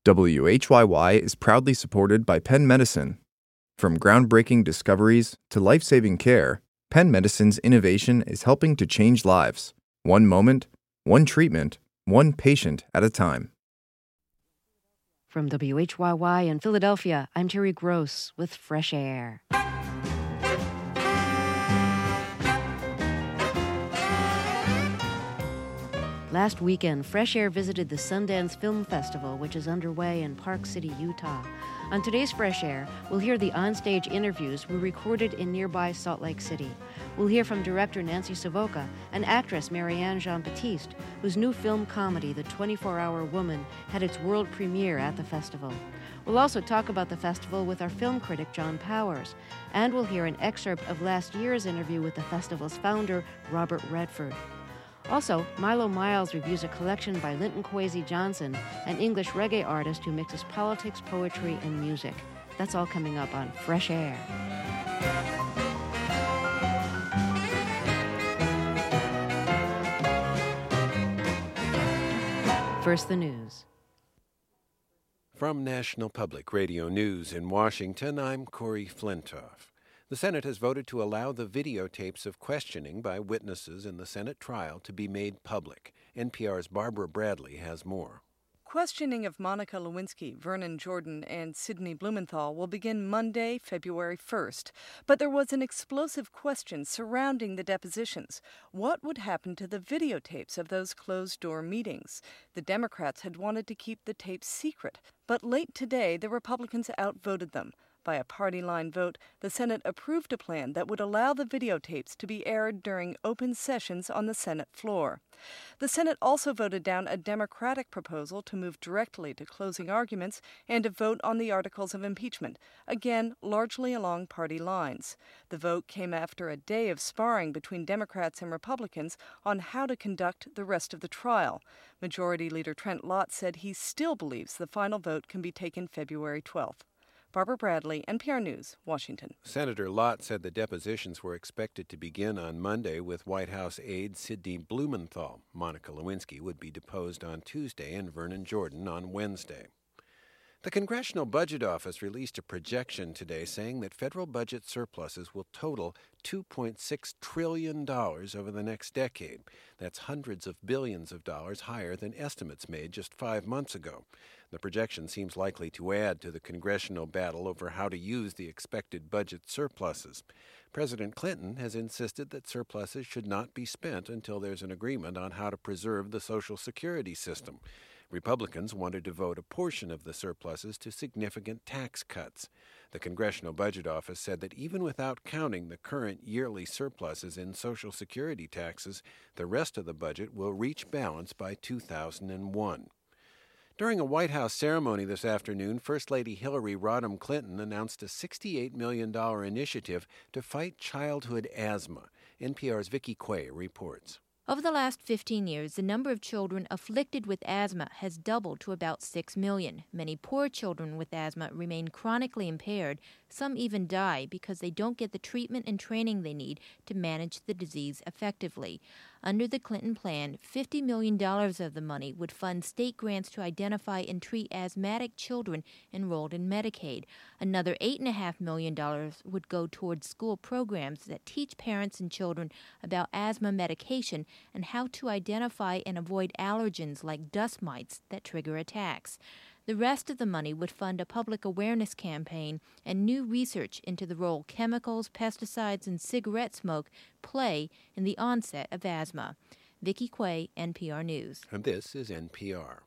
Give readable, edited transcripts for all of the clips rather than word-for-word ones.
WHYY is proudly supported by Penn Medicine. From groundbreaking discoveries to life-saving care, Penn Medicine's innovation is helping to change lives. One moment, one treatment, one patient at a time. From WHYY in Philadelphia, I'm Terry Gross with Fresh Air. Last weekend, Fresh Air visited the Sundance Film Festival, which is underway in Park City, Utah. On today's Fresh Air, we'll hear the onstage interviews we recorded in nearby Salt Lake City. We'll hear from director Nancy Savoca and actress Marianne Jean-Baptiste, whose new film comedy, The 24-Hour Woman, had its world premiere at the festival. We'll also talk about the festival with our film critic, John Powers. And we'll hear an excerpt of last year's interview with the festival's founder, Robert Redford. Also, Milo Miles reviews a collection by Linton Kwesi Johnson, an English reggae artist who mixes politics, poetry, and music. That's all coming up on Fresh Air. First, the news. From National Public Radio News in Washington, I'm Corey Flintoff. The Senate has voted to allow the videotapes of questioning by witnesses in the Senate trial to be made public. NPR's Barbara Bradley has more. Questioning of Monica Lewinsky, Vernon Jordan, and Sidney Blumenthal will begin Monday, February 1st. But there was an explosive question surrounding the depositions. What would happen to the videotapes of those closed-door meetings? The Democrats had wanted to keep the tapes secret, but late today the Republicans outvoted them. By a party-line vote, the Senate approved a plan that would allow the videotapes to be aired during open sessions on the Senate floor. The Senate also voted down a Democratic proposal to move directly to closing arguments and to vote on the articles of impeachment, again largely along party lines. The vote came after a day of sparring between Democrats and Republicans on how to conduct the rest of the trial. Majority Leader Trent Lott said he still believes the final vote can be taken February 12th. Barbara Bradley, NPR News, Washington. Senator Lott said the depositions were expected to begin on Monday with White House aide Sidney Blumenthal. Monica Lewinsky would be deposed on Tuesday and Vernon Jordan on Wednesday. The Congressional Budget Office released a projection today saying that federal budget surpluses will total $2.6 trillion over the next decade. That's hundreds of billions of dollars higher than estimates made just 5 months ago. The projection seems likely to add to the congressional battle over how to use the expected budget surpluses. President Clinton has insisted that surpluses should not be spent until there's an agreement on how to preserve the Social Security system. Republicans wanted to devote a portion of the surpluses to significant tax cuts. The Congressional Budget Office said that even without counting the current yearly surpluses in Social Security taxes, the rest of the budget will reach balance by 2001. During a White House ceremony this afternoon, First Lady Hillary Rodham Clinton announced a $68 million initiative to fight childhood asthma. NPR's Vicki Quay reports. Over the last 15 years, the number of children afflicted with asthma has doubled to about 6 million. Many poor children with asthma remain chronically impaired. Some even die because they don't get the treatment and training they need to manage the disease effectively. Under the Clinton plan, $50 million of the money would fund state grants to identify and treat asthmatic children enrolled in Medicaid. Another $8.5 million would go towards school programs that teach parents and children about asthma medication and how to identify and avoid allergens like dust mites that trigger attacks. The rest of the money would fund a public awareness campaign and new research into the role chemicals, pesticides, and cigarette smoke play in the onset of asthma. Vicki Quay, NPR News. And this is NPR.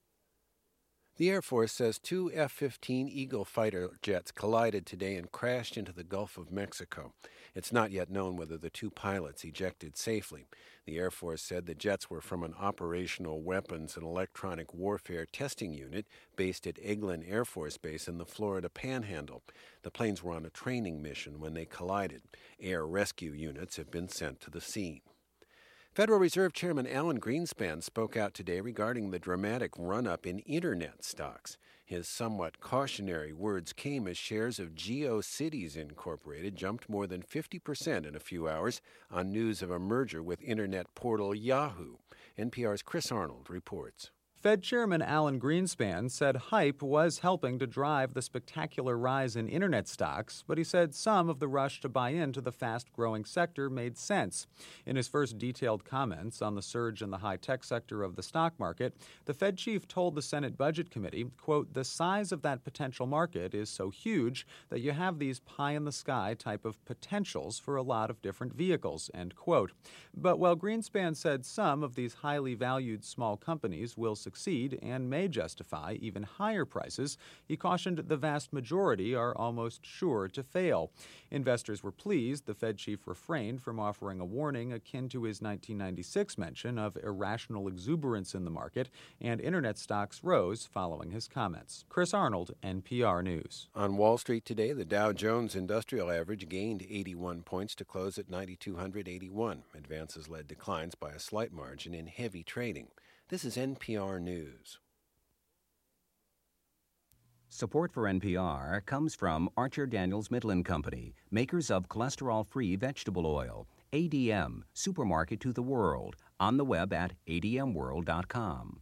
The Air Force says 2 F-15 Eagle fighter jets collided today and crashed into the Gulf of Mexico. It's not yet known whether the 2 pilots ejected safely. The Air Force said the jets were from an operational weapons and electronic warfare testing unit based at Eglin Air Force Base in the Florida Panhandle. The planes were on a training mission when they collided. Air rescue units have been sent to the scene. Federal Reserve Chairman Alan Greenspan spoke out today regarding the dramatic run-up in Internet stocks. His somewhat cautionary words came as shares of GeoCities Incorporated jumped more than 50% in a few hours on news of a merger with Internet portal Yahoo. NPR's Chris Arnold reports. Fed Chairman Alan Greenspan said hype was helping to drive the spectacular rise in internet stocks, but he said some of the rush to buy into the fast-growing sector made sense. In his first detailed comments on the surge in the high-tech sector of the stock market, the Fed chief told the Senate Budget Committee, quote, "The size of that potential market is so huge that you have these pie-in-the-sky type of potentials for a lot of different vehicles," end quote. But while Greenspan said some of these highly valued small companies will succeed and may justify even higher prices, he cautioned the vast majority are almost sure to fail. Investors were pleased the Fed chief refrained from offering a warning akin to his 1996 mention of irrational exuberance in the market, and internet stocks rose following his comments. Chris Arnold, NPR News. On Wall Street today, the Dow Jones Industrial Average gained 81 points to close at 9,281. Advances led declines by a slight margin in heavy trading. This is NPR News. Support for NPR comes from Archer Daniels Midland Company, makers of cholesterol-free vegetable oil. ADM, supermarket to the world. On the web at admworld.com.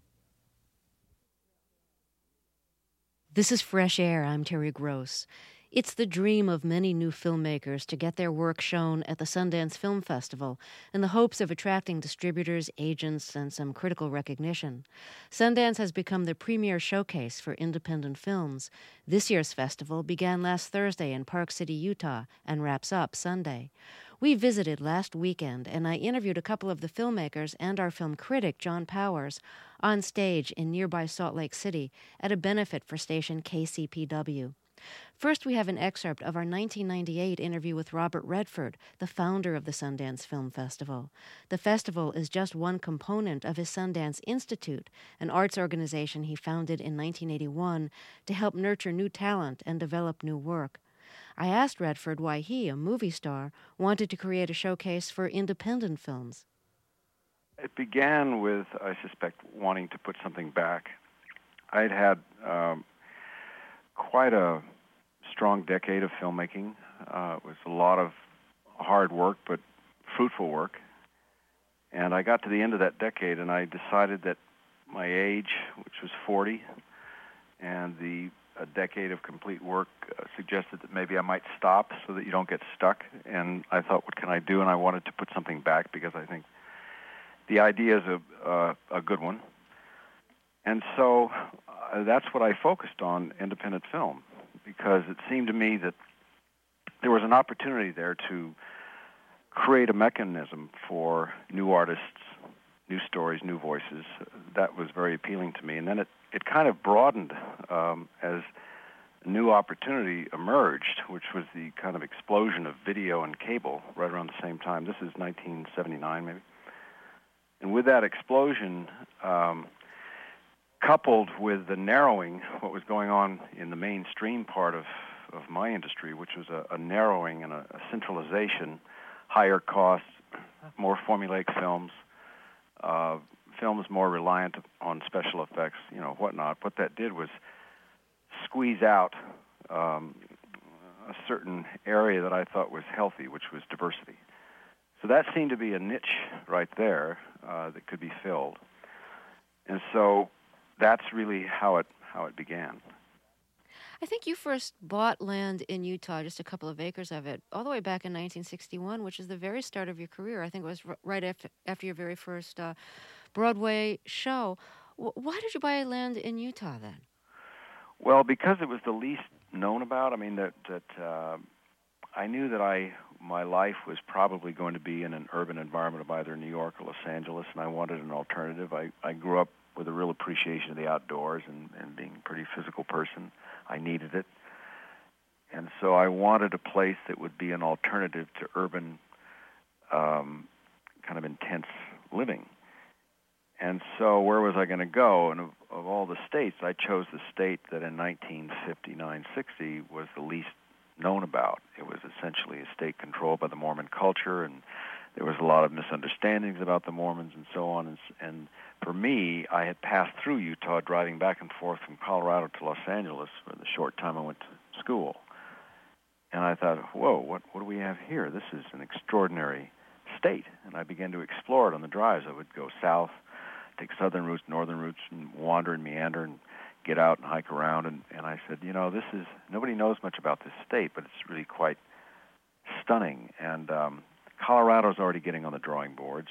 This is Fresh Air. I'm Terry Gross. It's the dream of many new filmmakers to get their work shown at the Sundance Film Festival in the hopes of attracting distributors, agents, and some critical recognition. Sundance has become the premier showcase for independent films. This year's festival began last Thursday in Park City, Utah, and wraps up Sunday. We visited last weekend, and I interviewed a couple of the filmmakers and our film critic, John Powers, on stage in nearby Salt Lake City at a benefit for station KCPW. First, we have an excerpt of our 1998 interview with Robert Redford, the founder of the Sundance Film Festival. The festival is just one component of his Sundance Institute, an arts organization he founded in 1981 to help nurture new talent and develop new work. I asked Redford why he, a movie star, wanted to create a showcase for independent films. It began with, I suspect, wanting to put something back. I'd had quite a strong decade of filmmaking. It was a lot of hard work, but fruitful work. And I got to the end of that decade, and I decided that my age, which was 40, and a decade of complete work suggested that maybe I might stop so that you don't get stuck. And I thought, what can I do? And I wanted to put something back because I think the idea is a good one. And so that's what I focused on, independent film, because it seemed to me that there was an opportunity there to create a mechanism for new artists, new stories, new voices. That was very appealing to me. And then it kind of broadened as a new opportunity emerged, which was the kind of explosion of video and cable right around the same time. This is 1979, maybe. And with that explosion, coupled with the narrowing, what was going on in the mainstream part of my industry, which was a narrowing and a centralization, higher costs, more formulaic films, films more reliant on special effects, whatnot. What that did was squeeze out a certain area that I thought was healthy, which was diversity. So that seemed to be a niche right there that could be filled. And so that's really how it began. I think you first bought land in Utah, just a couple of acres of it, all the way back in 1961, which is the very start of your career. I think it was right after your very first Broadway show. Why did you buy land in Utah then? Well, because it was the least known about. I mean, that I knew that my life was probably going to be in an urban environment of either New York or Los Angeles, and I wanted an alternative. I grew up with a real appreciation of the outdoors and being a pretty physical person. I needed it. And so I wanted a place that would be an alternative to urban kind of intense living. And so where was I going to go? And of all the states, I chose the state that in 1959-60 was the least known about. It was essentially a state controlled by the Mormon culture, and there was a lot of misunderstandings about the Mormons and so on. And for me, I had passed through Utah driving back and forth from Colorado to Los Angeles for the short time I went to school. And I thought, whoa, what do we have here? This is an extraordinary state. And I began to explore it on the drives. I would go south take southern routes, northern routes, and wander and meander and get out and hike around. And I said, nobody knows much about this state, but it's really quite stunning. And Colorado's already getting on the drawing boards,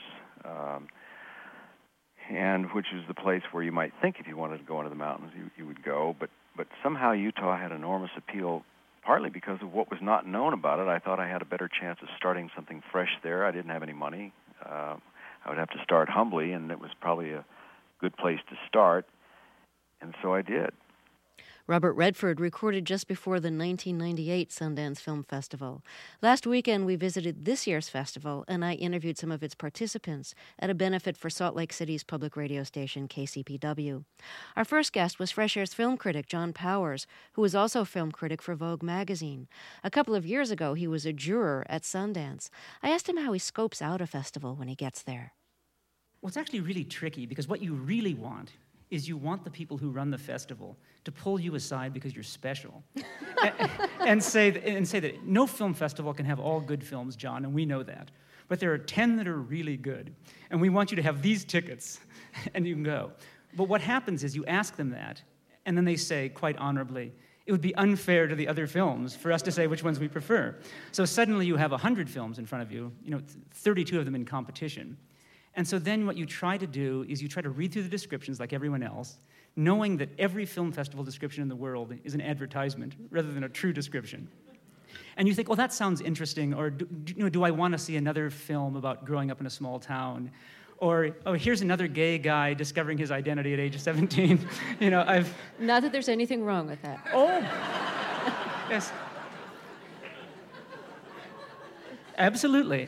and which is the place where you might think if you wanted to go into the mountains, you would go. But somehow Utah had enormous appeal, partly because of what was not known about it. I thought I had a better chance of starting something fresh there. I didn't have any money. I would have to start humbly, and it was probably a good place to start. And so I did. Robert Redford recorded just before the 1998 Sundance Film Festival. Last weekend, we visited this year's festival, and I interviewed some of its participants at a benefit for Salt Lake City's public radio station, KCPW. Our first guest was Fresh Air's film critic, John Powers, who was also film critic for Vogue magazine. A couple of years ago, he was a juror at Sundance. I asked him how he scopes out a festival when he gets there. Well, it's actually really tricky, because what you really want is you want the people who run the festival to pull you aside because you're special, and say that no film festival can have all good films, John, and we know that. But there are 10 that are really good, and we want you to have these tickets, and you can go. But what happens is you ask them that, and then they say, quite honorably, it would be unfair to the other films for us to say which ones we prefer. So suddenly you have 100 films in front of you, 32 of them in competition. And so then what you try to do is you try to read through the descriptions like everyone else, knowing that every film festival description in the world is an advertisement rather than a true description. And you think, well, that sounds interesting, or do I want to see another film about growing up in a small town? Or, oh, here's another gay guy discovering his identity at age 17. Not that there's anything wrong with that. Oh, yes. Absolutely.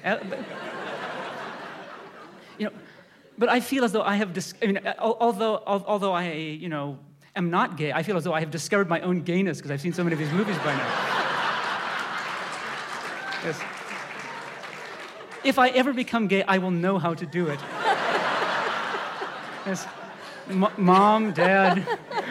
But I feel as though I have, although I, am not gay, I feel as though I have discovered my own gayness because I've seen so many of these movies by now. Yes. If I ever become gay, I will know how to do it. Yes. Mom, Dad.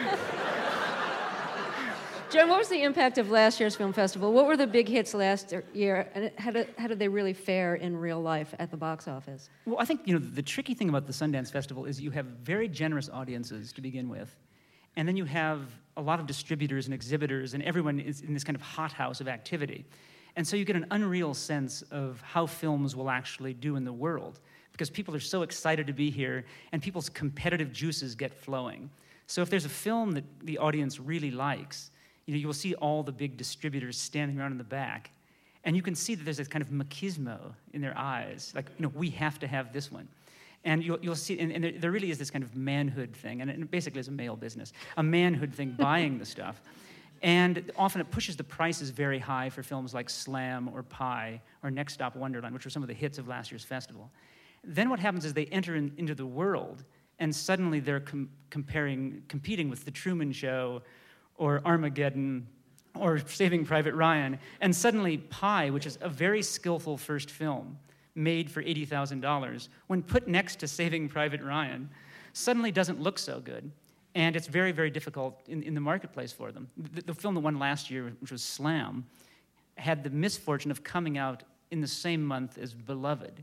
John, what was the impact of last year's film festival? What were the big hits last year, and how did they really fare in real life at the box office? Well, I think, the tricky thing about the Sundance Festival is you have very generous audiences to begin with, and then you have a lot of distributors and exhibitors, and everyone is in this kind of hothouse of activity. And so you get an unreal sense of how films will actually do in the world, because people are so excited to be here, and people's competitive juices get flowing. So if there's a film that the audience really likes, you will see all the big distributors standing around in the back, and you can see that there's this kind of machismo in their eyes, like, we have to have this one. And you'll see, and there really is this kind of manhood thing, and it basically is a male business, a manhood thing buying the stuff. And often it pushes the prices very high for films like Slam or Pi or Next Stop Wonderland, which were some of the hits of last year's festival. Then what happens is they enter into the world, and suddenly they're competing with The Truman Show, or Armageddon, or Saving Private Ryan, and suddenly Pi, which is a very skillful first film, made for $80,000, when put next to Saving Private Ryan, suddenly doesn't look so good, and it's very, very difficult in the marketplace for them. The film that won last year, which was Slam, had the misfortune of coming out in the same month as Beloved.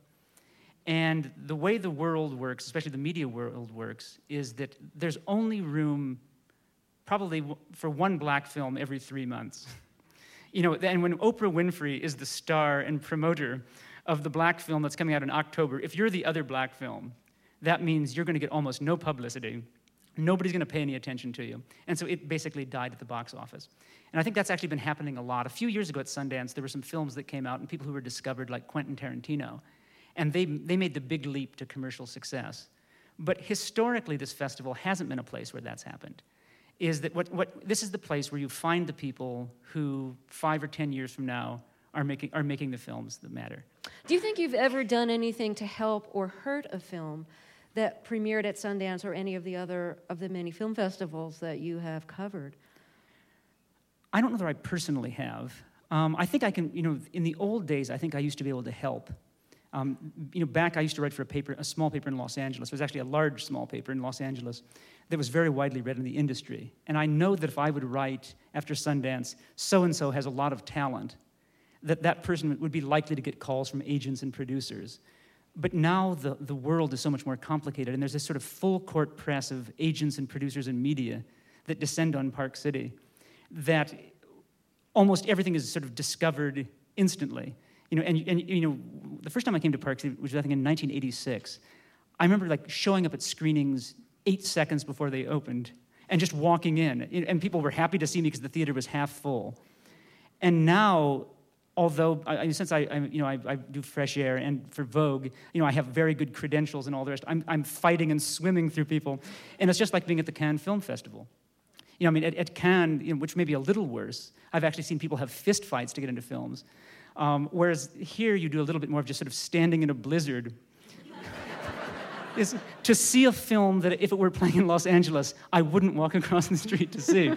And the way the world works, especially the media world works, is that there's only room probably for one black film every 3 months. And when Oprah Winfrey is the star and promoter of the black film that's coming out in October, if you're the other black film, that means you're going to get almost no publicity. Nobody's going to pay any attention to you. And so it basically died at the box office. And I think that's actually been happening a lot. A few years ago at Sundance, there were some films that came out and people who were discovered, like Quentin Tarantino, and they made the big leap to commercial success. But historically, this festival hasn't been a place where that's happened. Is that this is the place where you find the people who 5 or 10 years from now are making the films that matter. Do you think you've ever done anything to help or hurt a film that premiered at Sundance or any of the many film festivals that you have covered? I don't know that I personally have. I think I can, in the old days, I think I used to be able to help. Back I used to write for a small paper in Los Angeles. It was actually a large small paper in Los Angeles that was very widely read in the industry. And I know that if I would write after Sundance, so-and-so has a lot of talent, that person would be likely to get calls from agents and producers. But now the world is so much more complicated, and there's this sort of full court press of agents and producers and media that descend on Park City, that almost everything is sort of discovered instantly. The first time I came to Park City, which was I think in 1986, I remember like showing up at screenings 8 seconds before they opened and just walking in, and people were happy to see me because the theater was half full. And now, although since I do Fresh Air and for Vogue, I have very good credentials and all the rest, I'm fighting and swimming through people, and it's just like being at the Cannes Film Festival. At Cannes, which may be a little worse, I've actually seen people have fist fights to get into films, whereas here you do a little bit more of just sort of standing in a blizzard. Is to see a film that if it were playing in Los Angeles, I wouldn't walk across the street to see.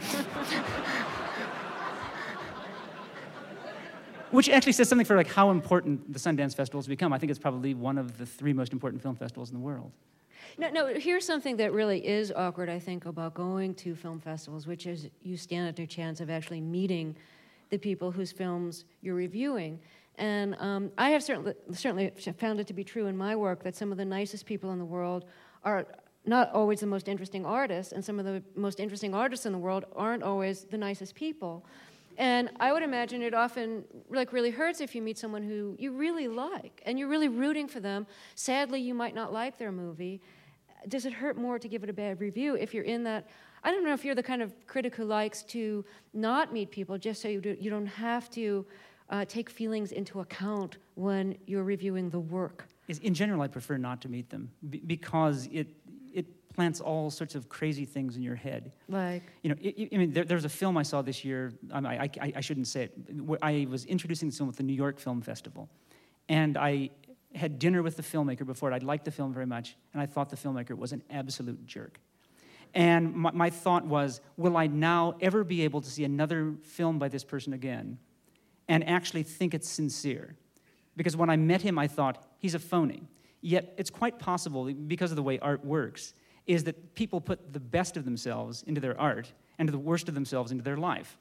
Which actually says something for like how important the Sundance Festival has become. I think it's probably one of the 3 most important film festivals in the world. No, here's something that really is awkward, I think, about going to film festivals, which is you stand at a chance of actually meeting the people whose films you're reviewing. And I have certainly found it to be true in my work that some of the nicest people in the world are not always the most interesting artists, and some of the most interesting artists in the world aren't always the nicest people. And I would imagine it often really hurts if you meet someone who you really like, and you're really rooting for them. Sadly, you might not like their movie. Does it hurt more to give it a bad review if you're in that? I don't know if you're the kind of critic who likes to not meet people just so you don't have to take feelings into account when you're reviewing the work. In general, I prefer not to meet them because it plants all sorts of crazy things in your head. Like? There's a film I saw this year, I shouldn't say it, I was introducing this film at the New York Film Festival, and I had dinner with the filmmaker before it. I'd liked the film very much, and I thought the filmmaker was an absolute jerk. And my thought was, will I now ever be able to see another film by this person again and actually think it's sincere? Because when I met him, I thought, he's a phony. Yet it's quite possible, because of the way art works, is that people put the best of themselves into their art and the worst of themselves into their life.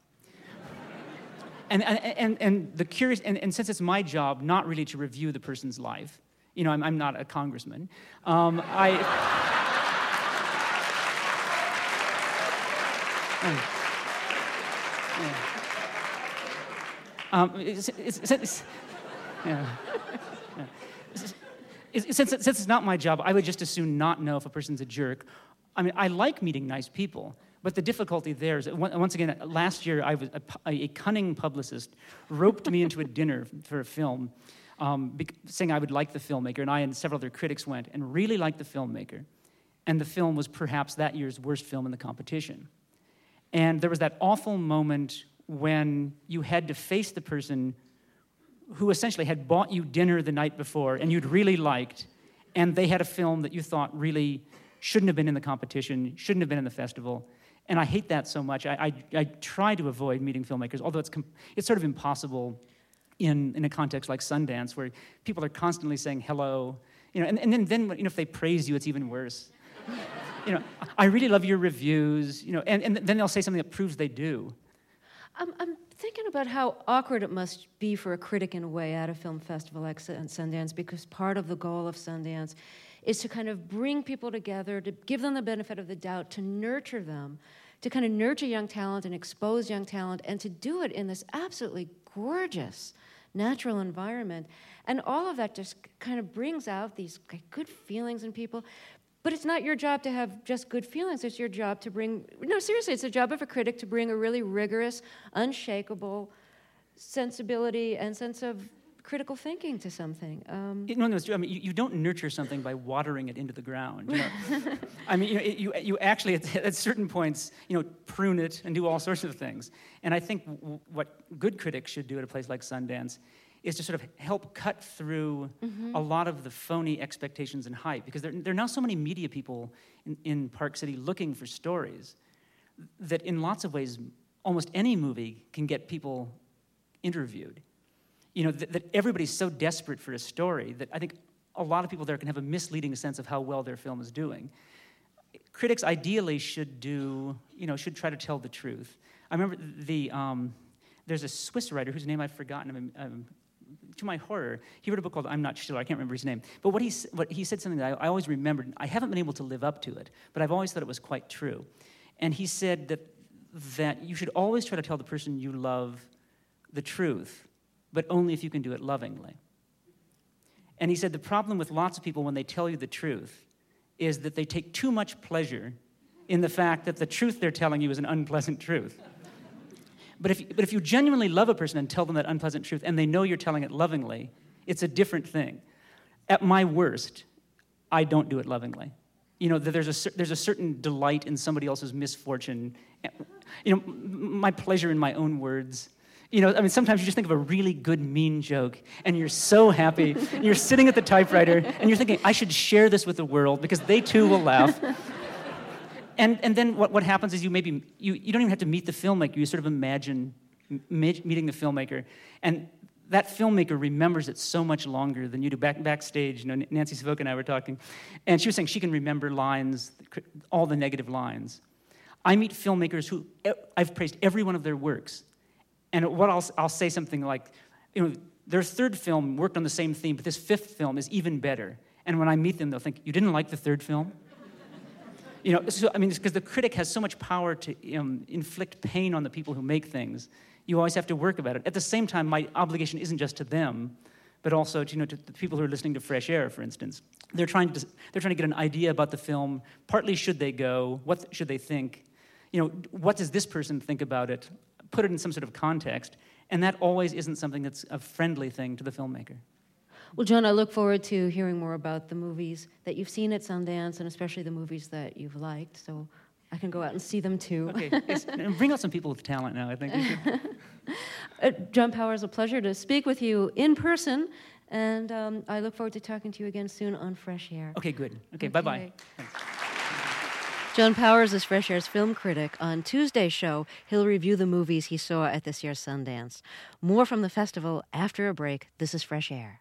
And the curious, and since it's my job not really to review the person's life, I'm not a congressman, Since it's not my job, I would just as soon not know if a person's a jerk. I like meeting nice people, but the difficulty there is that once again, last year, a cunning publicist roped me into a dinner for a film, saying I would like the filmmaker, and I and several other critics went and really liked the filmmaker, and the film was perhaps that year's worst film in the competition. And there was that awful moment when you had to face the person who essentially had bought you dinner the night before and you'd really liked, and they had a film that you thought really shouldn't have been in the competition, shouldn't have been in the festival. And I hate that so much. I try to avoid meeting filmmakers, although it's sort of impossible in a context like Sundance, where people are constantly saying hello, and then if they praise you, it's even worse. I really love your reviews, and then they'll say something that proves they do. I'm thinking about how awkward it must be for a critic in a way at a film festival like Sundance, because part of the goal of Sundance is to kind of bring people together, to give them the benefit of the doubt, to nurture them, to kind of nurture young talent and expose young talent, and to do it in this absolutely gorgeous natural environment. And all of that just kind of brings out these good feelings in people. But it's not your job to have just good feelings. It's your job to bring... No, seriously, it's the job of a critic to bring a really rigorous, unshakable sensibility and sense of critical thinking to something. No, it's true. You don't nurture something by watering it into the ground. You actually, at certain points, prune it and do all sorts of things. And I think what good critics should do at a place like Sundance is to sort of help cut through a lot of the phony expectations and hype, because there are now so many media people in Park City looking for stories that in lots of ways, almost any movie can get people interviewed. That everybody's so desperate for a story that I think a lot of people there can have a misleading sense of how well their film is doing. Critics ideally should try to tell the truth. I remember there's a Swiss writer whose name I've forgotten, to my horror, he wrote a book called I'm Not Schiller. I can't remember his name. But what he said something that I always remembered. I haven't been able to live up to it, but I've always thought it was quite true. And he said that you should always try to tell the person you love the truth, but only if you can do it lovingly. And he said the problem with lots of people when they tell you the truth is that they take too much pleasure in the fact that the truth they're telling you is an unpleasant truth. But if you genuinely love a person and tell them that unpleasant truth, and they know you're telling it lovingly, it's a different thing. At my worst, I don't do it lovingly. You know, there's a certain delight in somebody else's misfortune. You know, my pleasure in my own words. You know, I mean, sometimes you just think of a really good mean joke, and you're so happy. And you're sitting at the typewriter, and you're thinking, I should share this with the world because they too will laugh. And then what happens is you don't even have to meet the filmmaker. You sort of imagine meeting the filmmaker, and that filmmaker remembers it so much longer than you do. Backstage, you know, Nancy Savoca and I were talking, and she was saying she can remember lines, all the negative lines. I meet filmmakers who I've praised every one of their works, and what I'll say something like, you know, their third film worked on the same theme, but this fifth film is even better. And when I meet them, they'll think, you didn't like the third film? You know, so, I mean, it's because the critic has so much power to inflict pain on the people who make things. You always have to work about it. At the same time, my obligation isn't just to them, but also to the people who are listening to Fresh Air, for instance. They're trying to get an idea about the film. Partly, should they go? What should they think? You know, what does this person think about it? Put it in some sort of context. And that always isn't something that's a friendly thing to the filmmaker. Well, John, I look forward to hearing more about the movies that you've seen at Sundance, and especially the movies that you've liked, so I can go out and see them too. Okay, bring out some people with talent now, I think. John Powers, a pleasure to speak with you in person, and I look forward to talking to you again soon on Fresh Air. Okay, good. Okay, bye-bye. Thanks. John Powers is Fresh Air's film critic. On Tuesday's show, he'll review the movies he saw at this year's Sundance. More from the festival after a break. This is Fresh Air.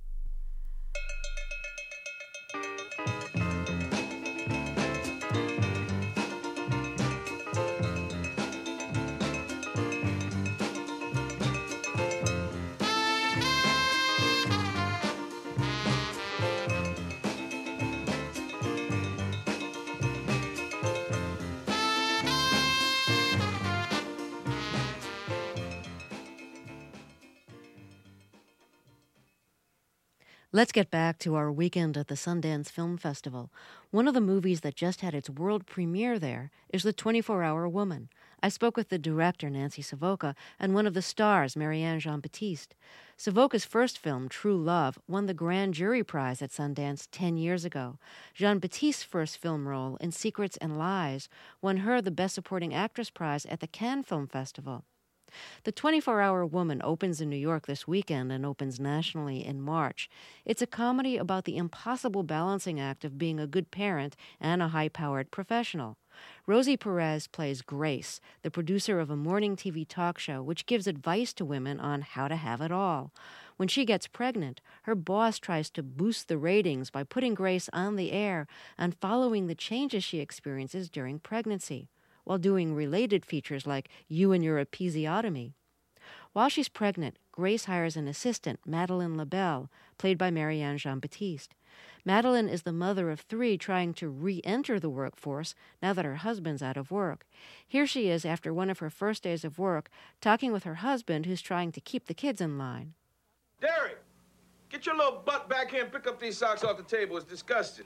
Let's get back to our weekend at the Sundance Film Festival. One of the movies that just had its world premiere there is The 24-Hour Woman. I spoke with the director, Nancy Savoca, and one of the stars, Marianne Jean-Baptiste. Savoca's first film, True Love, won the Grand Jury Prize at Sundance 10 years ago. Jean-Baptiste's first film role, in Secrets and Lies, won her the Best Supporting Actress prize at the Cannes Film Festival. The 24-Hour Woman opens in New York this weekend and opens nationally in March. It's a comedy about the impossible balancing act of being a good parent and a high-powered professional. Rosie Perez plays Grace, the producer of a morning TV talk show which gives advice to women on how to have it all. When she gets pregnant, her boss tries to boost the ratings by putting Grace on the air and following the changes she experiences during pregnancy, while doing related features like You and Your Episiotomy. While she's pregnant, Grace hires an assistant, Madeleine LaBelle, played by Marianne Jean-Baptiste. Madeleine is the mother of 3 trying to re-enter the workforce now that her husband's out of work. Here she is after one of her first days of work, talking with her husband who's trying to keep the kids in line. Derek, get your little butt back here and pick up these socks off the table. It's disgusting.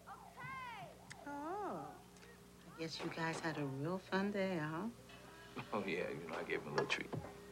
Guess you guys had a real fun day, huh? Oh, yeah, I gave him a little treat.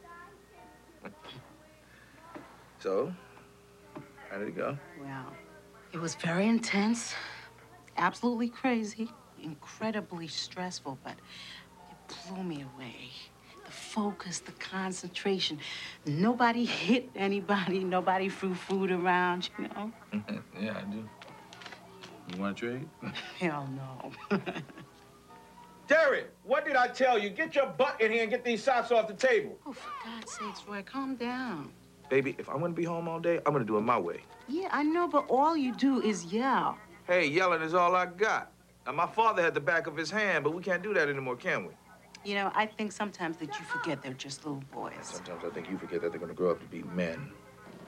So, how did it go? Well, it was very intense, absolutely crazy, incredibly stressful, but it blew me away. The focus, the concentration. Nobody hit anybody, nobody threw food around, you know? Yeah, I do. You want to trade? Hell no. Derek, what did I tell you? Get your butt in here and get these socks off the table. Oh, for God's sakes, Roy, calm down. Baby, if I'm going to be home all day, I'm going to do it my way. Yeah, I know, but all you do is yell. Hey, yelling is all I got. Now, my father had the back of his hand, but we can't do that anymore, can we? You know, I think sometimes that you forget they're just little boys. Sometimes I think you forget that they're going to grow up to be men.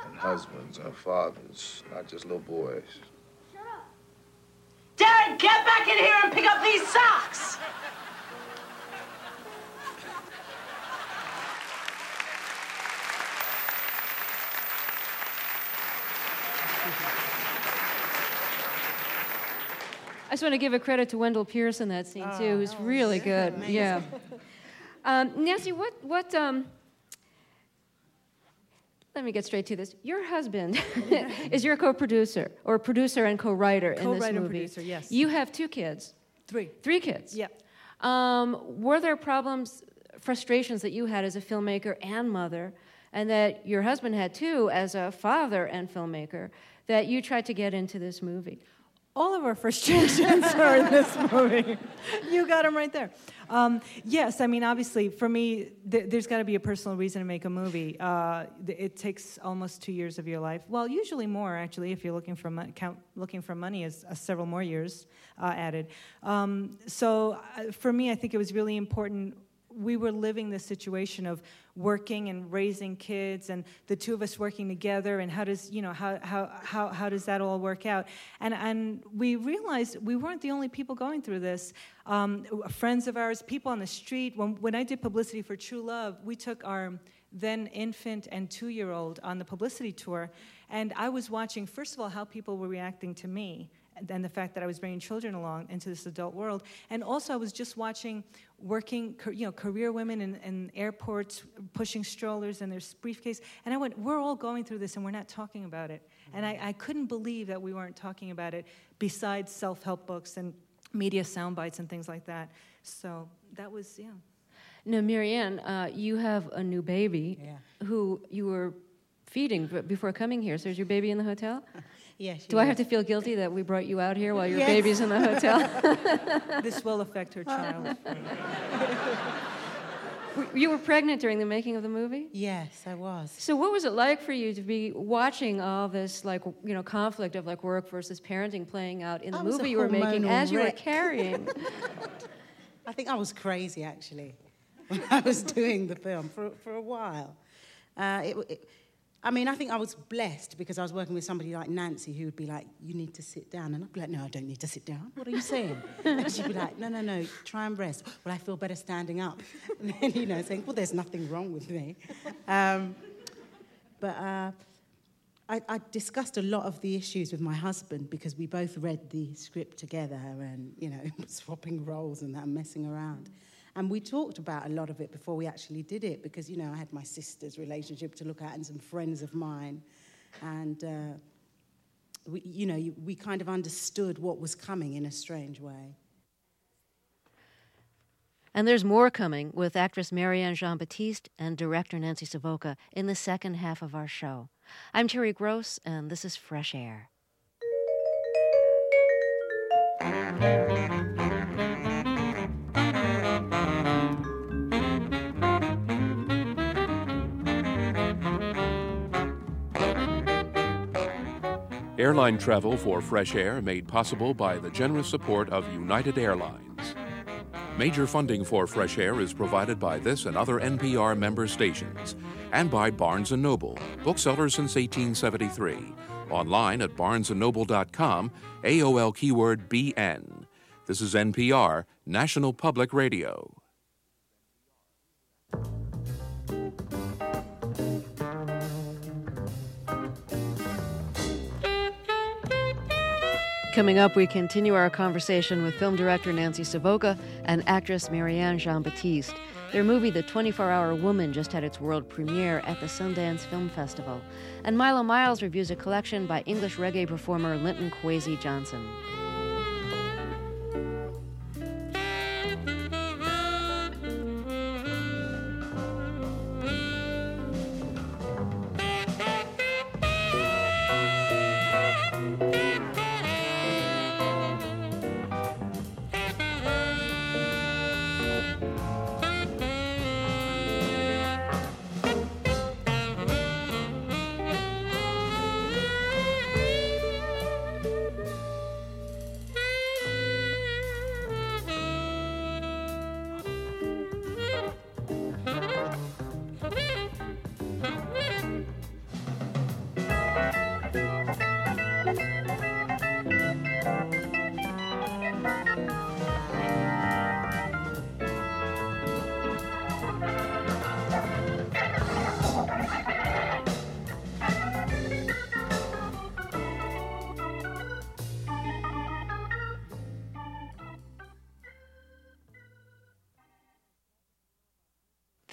and husbands and fathers, not just little boys. Darren, get back in here and pick up these socks! I just want to give a credit to Wendell Pierce in that scene, too, who's really good. amazing. Yeah. Nancy, let me get straight to this. Your husband is your co-producer, or producer and co-writer in this movie. Co-writer, producer, yes. You have 2 kids. 3. 3 kids. Yeah. Were there problems, frustrations that you had as a filmmaker and mother, and that your husband had too as a father and filmmaker, that you tried to get into this movie? All of our frustrations are in this movie. You got them right there. Yes, I mean, obviously, for me, there's got to be a personal reason to make a movie. It takes almost 2 years of your life. Well, usually more, actually, if you're looking for money, is several more years added. So for me, I think it was really important. We were living this situation of working and raising kids, and the 2 of us working together, and how does that all work out? And we realized we weren't the only people going through this. Friends of ours, people on the street. When I did publicity for True Love, we took our then infant and 2-year-old on the publicity tour, and I was watching, first of all, how people were reacting to me, and the fact that I was bringing children along into this adult world. And also I was just watching working, career women in airports pushing strollers in their briefcase. And I went, we're all going through this and we're not talking about it. And I couldn't believe that we weren't talking about it besides self-help books and media sound bites and things like that. So that was, yeah. Now, Marianne, you have a new baby who you were feeding before coming here. So is your baby in the hotel? Yes. Do I have to feel guilty that we brought you out here while your baby's in the hotel? This will affect her child. You were pregnant during the making of the movie? Yes, I was. So what was it like for you to be watching all this, conflict of work versus parenting playing out in the movie you were making as you were carrying? I think I was crazy, actually, when I was doing the film for a while. I think I was blessed because I was working with somebody like Nancy who would be like, you need to sit down. And I'd be like, no, I don't need to sit down. What are you saying? And she'd be like, no, try and rest. Well, I feel better standing up. And then, saying, well, there's nothing wrong with me. But I discussed a lot of the issues with my husband because we both read the script together and, swapping roles and that, messing around. And we talked about a lot of it before we actually did it because, I had my sister's relationship to look at and some friends of mine. And, we kind of understood what was coming in a strange way. And there's more coming with actress Marianne Jean-Baptiste and director Nancy Savoca in the second half of our show. I'm Terry Gross, and this is Fresh Air. Airline travel for Fresh Air made possible by the generous support of United Airlines. Major funding for Fresh Air is provided by this and other NPR member stations, and by Barnes & Noble, bookseller since 1873. Online at barnesandnoble.com, AOL keyword BN. This is NPR, National Public Radio. Coming up, we continue our conversation with film director Nancy Savoca and actress Marianne Jean-Baptiste. Their movie, The 24-Hour Woman, just had its world premiere at the Sundance Film Festival. And Milo Miles reviews a collection by English reggae performer Linton Kwesi Johnson.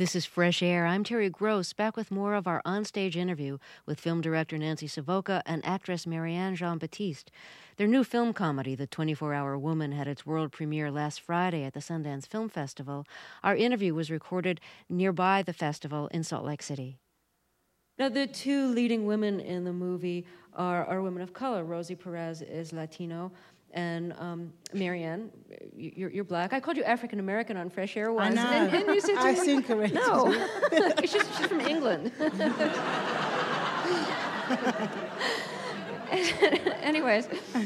This is Fresh Air. I'm Terry Gross, back with more of our onstage interview with film director Nancy Savoca and actress Marianne Jean-Baptiste. Their new film comedy, The 24-Hour Woman, had its world premiere last Friday at the Sundance Film Festival. Our interview was recorded nearby the festival in Salt Lake City. Now, the two leading women in the movie are women of color. Rosie Perez is Latino, and Marianne, you're black. I called you African American on Fresh Air once. I know. And you said I seem correct. No, she's from England. Anyways,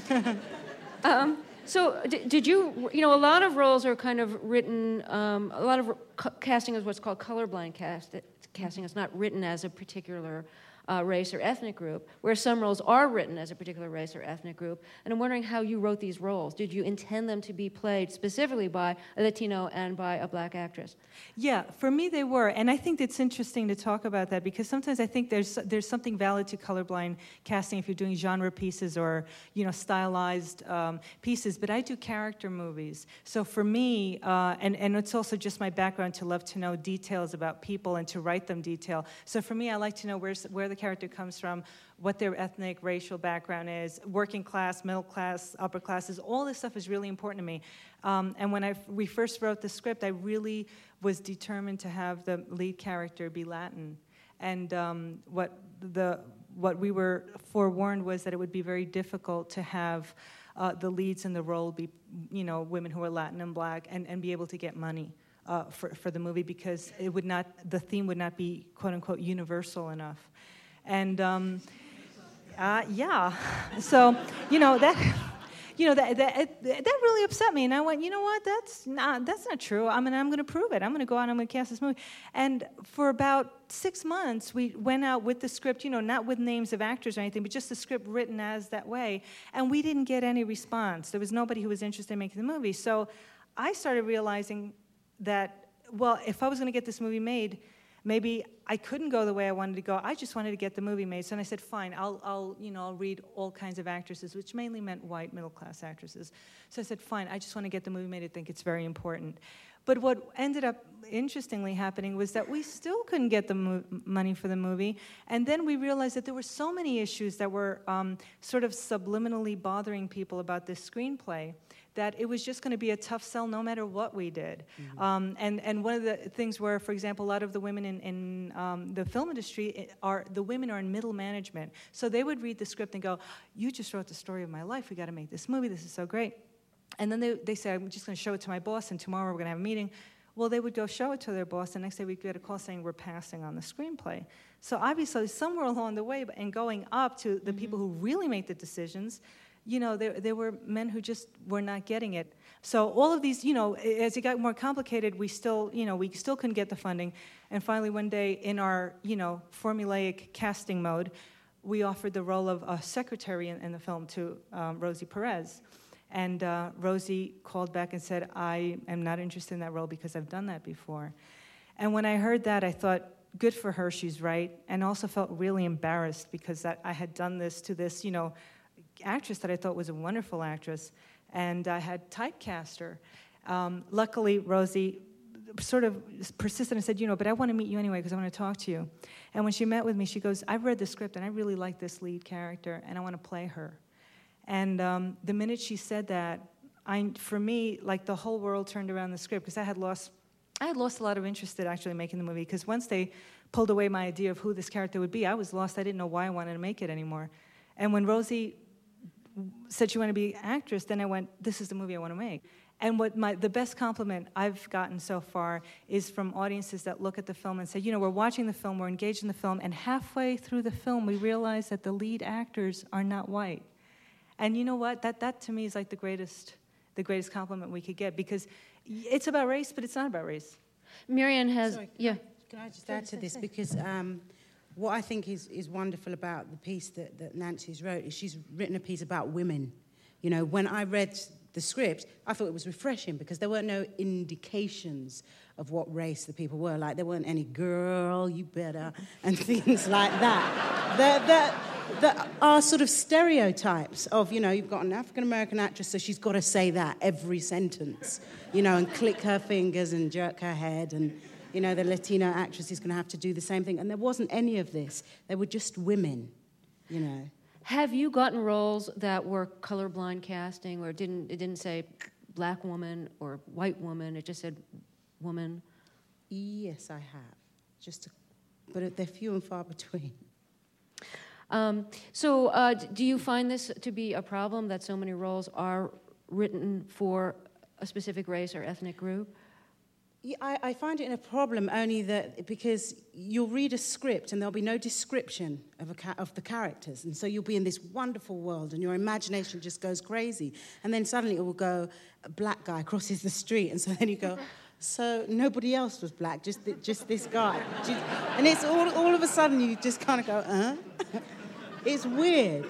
so did you? You know, a lot of roles are kind of written. A lot of casting is what's called colorblind casting. It's not written as a particular race or ethnic group, where some roles are written as a particular race or ethnic group. And I'm wondering how you wrote these roles. Did you intend them to be played specifically by a Latino and by a black actress? Yeah, for me they were, and I think it's interesting to talk about that because sometimes I think there's something valid to colorblind casting if you're doing genre pieces or stylized pieces. But I do character movies, so for me, and it's also just my background to love to know details about people and to write them detail. So for me, I like to know where the character comes from, what their ethnic, racial background is, working class, middle class, upper classes. All this stuff is really important to me. And when we first wrote the script, I really was determined to have the lead character be Latin. And what we were forewarned was that it would be very difficult to have the leads in the role be, women who are Latin and black, and be able to get money for the movie because the theme would not be quote unquote universal enough. And yeah, so that really upset me, and I went, you know what? That's not true. I'm going to prove it. I'm going to go out and I'm going to cast this movie. And for about 6 months, we went out with the script, not with names of actors or anything, but just the script written as that way. And we didn't get any response. There was nobody who was interested in making the movie. So I started realizing that, well, if I was going to get this movie made, maybe I couldn't go the way I wanted to go. I just wanted to get the movie made. So I said, fine, I'll read all kinds of actresses, which mainly meant white middle-class actresses. So I said, fine, I just want to get the movie made. I think it's very important. But what ended up interestingly happening was that we still couldn't get the money for the movie. And then we realized that there were so many issues that were sort of subliminally bothering people about this screenplay that it was just going to be a tough sell no matter what we did. Mm-hmm. And one of the things where, for example, a lot of the women in the film industry are in middle management. So they would read the script and go, you just wrote the story of my life. We got to make this movie. This is so great. And then they say, I'm just going to show it to my boss, and tomorrow we're going to have a meeting. Well, they would go show it to their boss, and the next day we'd get a call saying we're passing on the screenplay. So obviously, somewhere along the way, and going up to the people who really make the decisions, there were men who just were not getting it. So all of these, as it got more complicated, we still couldn't get the funding. And finally, one day, in our, formulaic casting mode, we offered the role of a secretary in the film to Rosie Perez. And Rosie called back and said, I am not interested in that role because I've done that before. And when I heard that, I thought, good for her, she's right. And also felt really embarrassed because I had done this to this, actress that I thought was a wonderful actress, and I had typecast her. Luckily, Rosie sort of persisted and said, but I want to meet you anyway because I want to talk to you. And when she met with me, she goes, I've read the script, and I really like this lead character, and I want to play her. And the minute she said that, for me, like the whole world turned around the script because I had lost a lot of interest in actually making the movie because once they pulled away my idea of who this character would be, I was lost. I didn't know why I wanted to make it anymore. And when Rosie said she wanted to be an actress, then I went, this is the movie I want to make. And the best compliment I've gotten so far is from audiences that look at the film and say, we're watching the film, we're engaged in the film, and halfway through the film we realize that the lead actors are not white. And you know what? That to me is like the greatest compliment we could get because it's about race, but it's not about race. Marianne has... Sorry, yeah. Can I just add to this? Because what I think is wonderful about the piece that Nancy's wrote is she's written a piece about women. When I read the script, I thought it was refreshing because there were no indications of what race the people were. Like, there weren't any girl, you better, and things like that. That are sort of stereotypes of, you know, you've got an African-American actress, so she's got to say that every sentence, you know, and click her fingers and jerk her head, and, you know, the Latino actress is going to have to do the same thing. And there wasn't any of this. They were just women, you know. Have you gotten roles that were colorblind casting, or it didn't say black woman or white woman, it just said woman? Yes, I have. But they're few and far between. Do you find this to be a problem, that so many roles are written for a specific race or ethnic group? Yeah, I find it a problem only that because you'll read a script and there'll be no description of the characters, and so you'll be in this wonderful world and your imagination just goes crazy, and then suddenly it will go, a black guy crosses the street, and so then you go, so nobody else was black, just this guy. And it's all of a sudden you just kind of go, It's weird.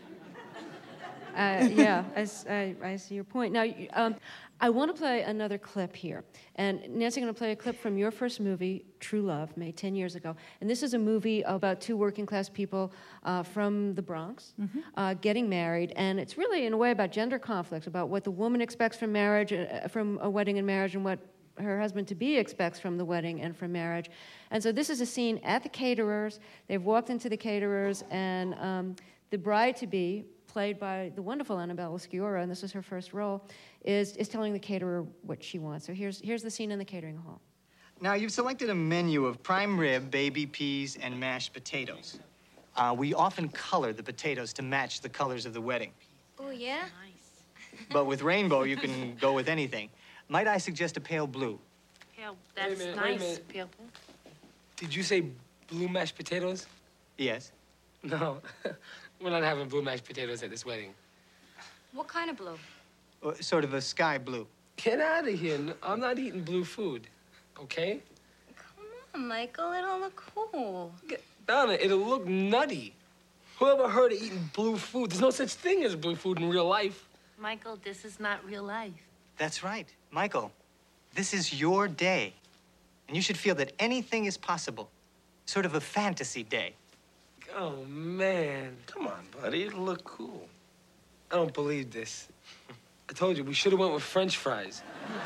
Yeah, I see your point. Now, I want to play another clip here. And Nancy, I'm going to play a clip from your first movie, True Love, made 10 years ago. And this is a movie about two working-class people from the Bronx getting married. And it's really, in a way, about gender conflicts, about what the woman expects from marriage, from a wedding and marriage, and what her husband-to-be expects from the wedding and from marriage. And so this is a scene at the caterers. They've walked into the caterers, and the bride-to-be, played by the wonderful Annabelle Esquiora, and this is her first role, is telling the caterer what she wants. So here's the scene in the catering hall. Now, you've selected a menu of prime rib, baby peas, and mashed potatoes. We often color the potatoes to match the colors of the wedding. Oh, yeah? Nice. But with rainbow, you can go with anything. Might I suggest a pale blue? Pale, that's wait a nice. minute. Pale blue. Did you say blue mashed potatoes? Yes. No, we're not having blue mashed potatoes at this wedding. What kind of blue? Sort of a sky blue. Get out of here. I'm not eating blue food, okay? Come on, Michael. It'll look cool. Donna, it'll look nutty. Whoever heard of eating blue food? There's no such thing as blue food in real life. Michael, this is not real life. That's right. Michael, this is your day. And you should feel that anything is possible. Sort of a fantasy day. Oh, man. Come on, buddy. It'll look cool. I don't believe this. I told you, we should have went with French fries.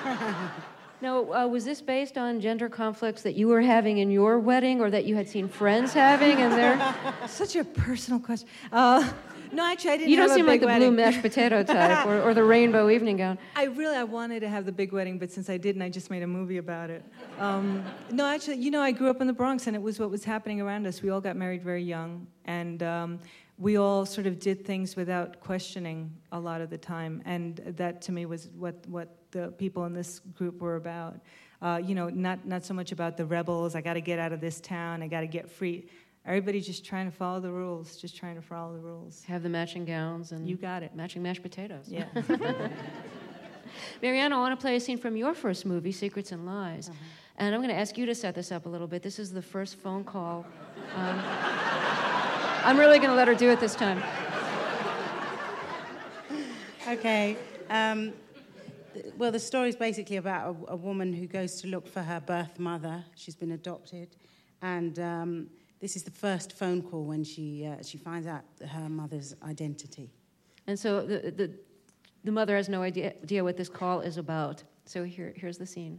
Now, was this based on gender conflicts that you were having in your wedding, or that you had seen friends having in their... Such a personal question. No, actually, I didn't. You don't have seem a like big the wedding. blue mashed potato type, or the rainbow evening gown. I wanted to have the big wedding, but since I didn't, I just made a movie about it. No, actually, you know, I grew up in the Bronx, and it was what was happening around us. We all got married very young, and we all sort of did things without questioning a lot of the time, and that to me was what the people in this group were about. You know, not so much about the rebels. I got to get out of this town. I got to get free. Everybody's just trying to follow the rules, Have the matching gowns and... You got it. Matching mashed potatoes. Yeah. Mariana, I want to play a scene from your first movie, Secrets and Lies. And I'm going to ask you to set this up a little bit. This is the first phone call. I'm really going to let her do it this time. Okay. Well, the story's basically about a woman who goes to look for her birth mother. She's been adopted. And... this is the first phone call when she finds out her mother's identity. And so the mother has no idea what this call is about. So here's the scene.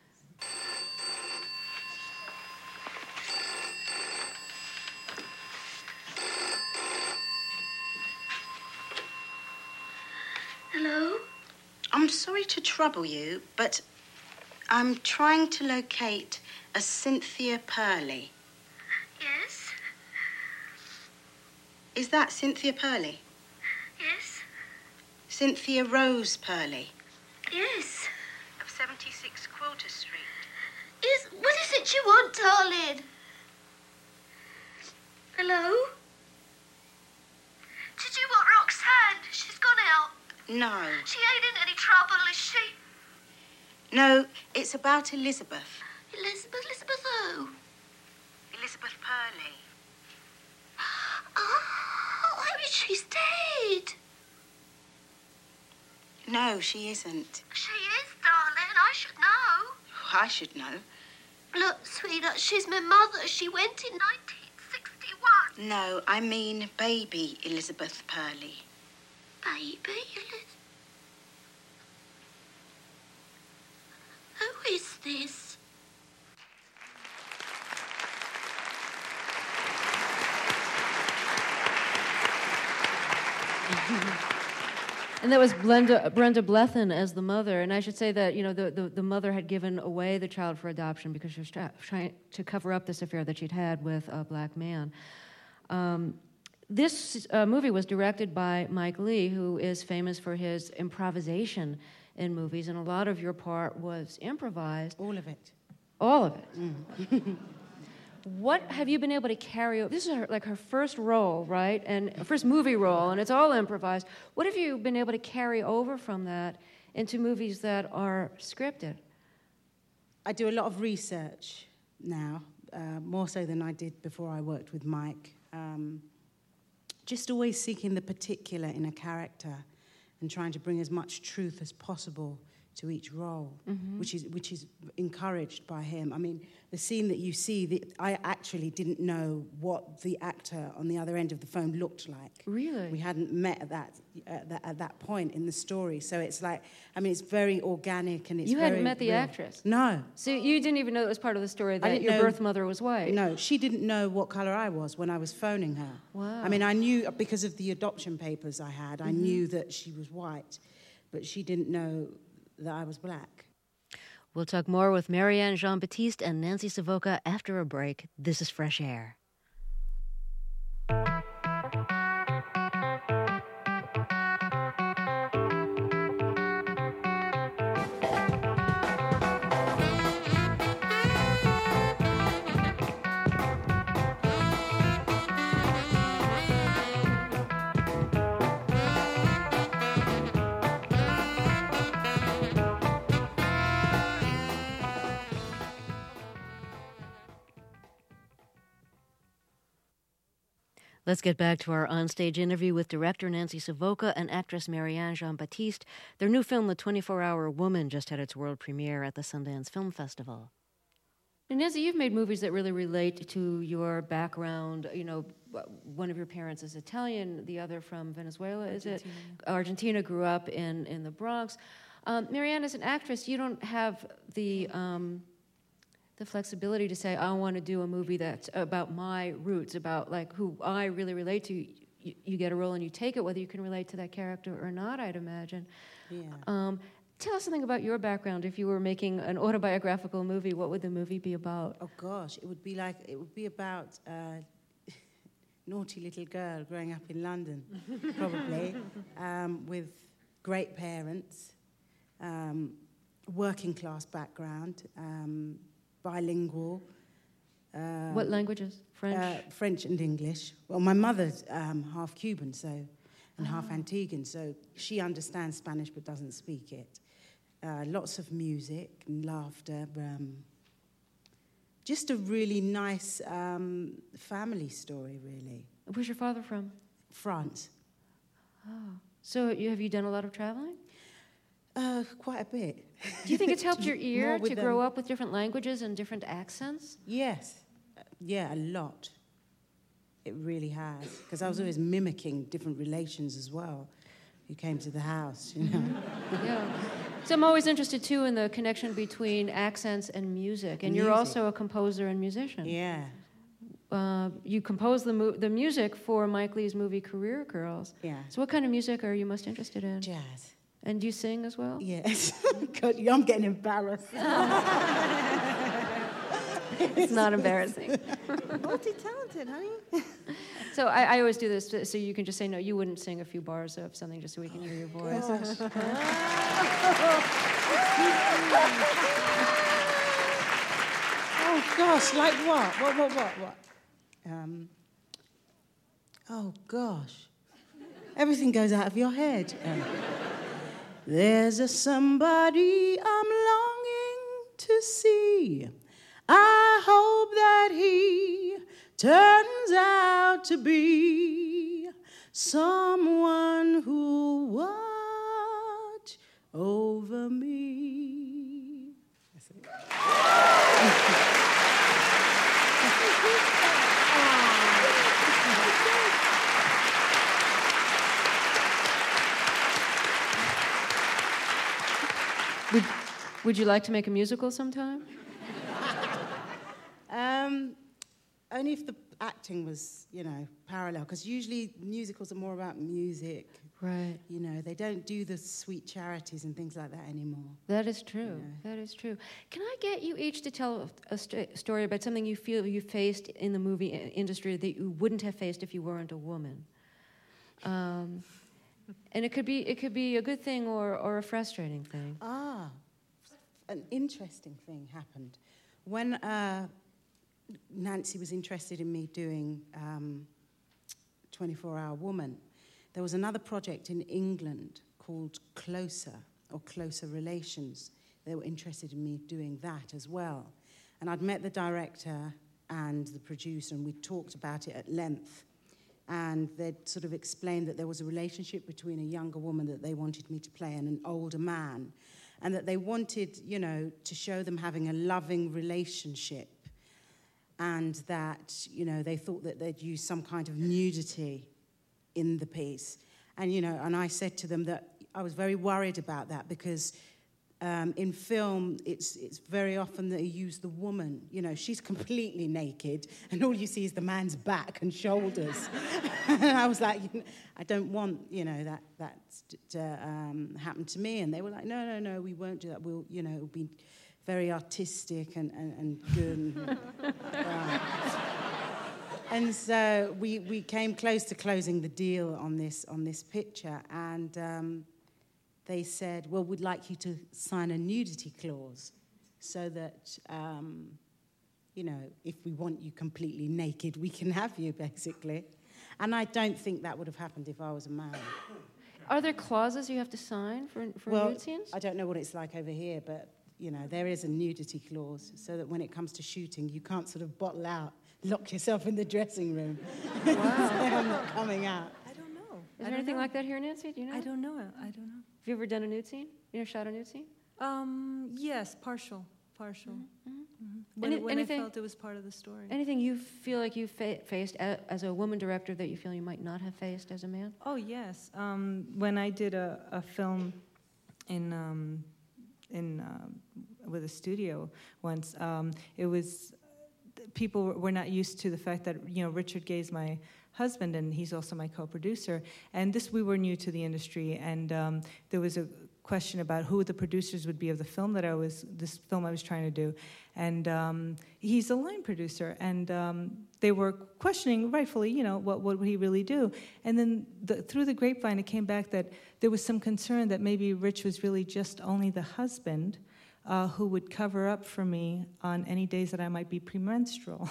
Hello? I'm sorry to trouble you, but I'm trying to locate a Cynthia Purley. Yes? Is that Cynthia Purley? Yes? Cynthia Rose Purley? Yes. Of 76 Quilter Street. What is it you want, darling? Hello? Did you want Roxanne? She's gone out. No. She ain't in any trouble, is she? No, it's about Elizabeth. Elizabeth who? Elizabeth Purley. Oh, I mean, she's dead. No, she isn't. She is, darling. I should know. I should know. Look, sweetheart, she's my mother. She went in 1961. No, I mean baby Elizabeth Purley. Baby Elizabeth? Who is this? And that was Brenda Blethyn as the mother. And I should say that, you know, the mother had given away the child for adoption because she was trying to cover up this affair that she'd had with a black man. This movie was directed by Mike Leigh, who is famous for his improvisation in movies, and a lot of your part was improvised. All of it. All of it. What have you been able to carry over? This is her first role, right? And first movie role, and it's all improvised. What have you been able to carry over from that into movies that are scripted? I do a lot of research now, more so than I did before I worked with Mike. Just always seeking the particular in a character and trying to bring as much truth as possible to each role, which is encouraged by him. I mean, the scene that you see, I actually didn't know what the actor on the other end of the phone looked like. Really? We hadn't met at that point in the story, so it's like, I mean, it's very organic and it's You very hadn't met the real. actress? No. So you didn't even know it was part of the story I that didn't your know- birth mother was white? No, she didn't know what colour I was when I was phoning her. Wow. I mean, I knew, because of the adoption papers I had, I knew that she was white, but she didn't know that I was black. We'll talk more with Marianne Jean-Baptiste and Nancy Savoca after a break. This is Fresh Air. Let's get back to our onstage interview with director Nancy Savoca and actress Marianne Jean-Baptiste. Their new film, The 24-Hour Woman, just had its world premiere at the Sundance Film Festival. And Nancy, you've made movies that really relate to your background. You know, one of your parents is Italian, the other from Venezuela, is it? Argentina, grew up in the Bronx. Marianne, as an actress, you don't have the flexibility to say, I want to do a movie that's about my roots, about like who I really relate to. You get a role and you take it, whether you can relate to that character or not, I'd imagine. Yeah. Tell us something about your background. If you were making an autobiographical movie, what would the movie be about? Oh gosh, it would be about a naughty little girl growing up in London, probably, with great parents, working class background, bilingual. What languages? French? French and English. Well, my mother's half Cuban, and half Antiguan, so she understands Spanish but doesn't speak it. Lots of music and laughter. Just a really nice family story, really. Where's your father from? France. Oh. So have you done a lot of traveling? Quite a bit. Do you think it's helped your ear More to with grow up with different languages and different accents? Yes. Yeah, a lot. It really has. Because I was always mimicking different relations as well who came to the house, you know. Yeah. So I'm always interested, too, in the connection between accents and music. And you're also a composer and musician. Yeah. You composed the music for Mike Leigh's movie Career Girls. Yeah. So what kind of music are you most interested in? Jazz. And do you sing as well? Yes. God, I'm getting embarrassed. It's not embarrassing. Multi-talented, honey. So I always do this so you can just say, no, you wouldn't sing a few bars of something just so we can hear your voice. Oh, gosh, like what? What? Oh, gosh. Everything goes out of your head. There's a somebody I'm longing to see. I hope that he turns out to be someone who'll watch over me. That's it. Would you like to make a musical sometime? Only if the acting was, parallel. Because usually musicals are more about music. Right. They don't do the sweet charities and things like that anymore. That is true. That is true. Can I get you each to tell a story about something you feel you faced in the movie industry that you wouldn't have faced if you weren't a woman? And it could be a good thing or a frustrating thing. An interesting thing happened when Nancy was interested in me doing 24-Hour Woman. There was another project in England called Closer, or Closer Relations. They were interested in me doing that as well. And I'd met the director and the producer, and we talked about it at length. And they'd sort of explained that there was a relationship between a younger woman that they wanted me to play and an older man, and that they wanted, to show them having a loving relationship, and that, they thought that they'd use some kind of nudity in the piece. And, and I said to them that I was very worried about that because in film, it's very often that you use the woman. She's completely naked, and all you see is the man's back and shoulders. And I was like, I don't want, that to happen to me. And they were like, no, we won't do that. We'll, it'll be very artistic and good. And so we came close to closing the deal on this picture, and they said, well, we'd like you to sign a nudity clause so that, if we want you completely naked, we can have you, basically. And I don't think that would have happened if I was a man. Are there clauses you have to sign for nude scenes? I don't know what it's like over here, but, there is a nudity clause so that when it comes to shooting, you can't sort of bottle out, lock yourself in the dressing room. Wow. I'm not coming out. I don't know. Is there anything like that here, Nancy? Do you know? I don't know. Have you ever done a nude scene? Shot a nude scene? Yes, partial. Mm-hmm. When I felt it was part of the story. Anything you feel like you faced as a woman director that you feel you might not have faced as a man? Oh, yes. When I did a film with a studio once, it was... People were not used to the fact that, Richard Gay's my husband, and he's also my co-producer. And we were new to the industry, and there was a question about who the producers would be of the film this film I was trying to do. And he's a line producer, and they were questioning, rightfully, what would he really do? And then through the grapevine, it came back that there was some concern that maybe Rich was really just only the husband, who would cover up for me on any days that I might be premenstrual.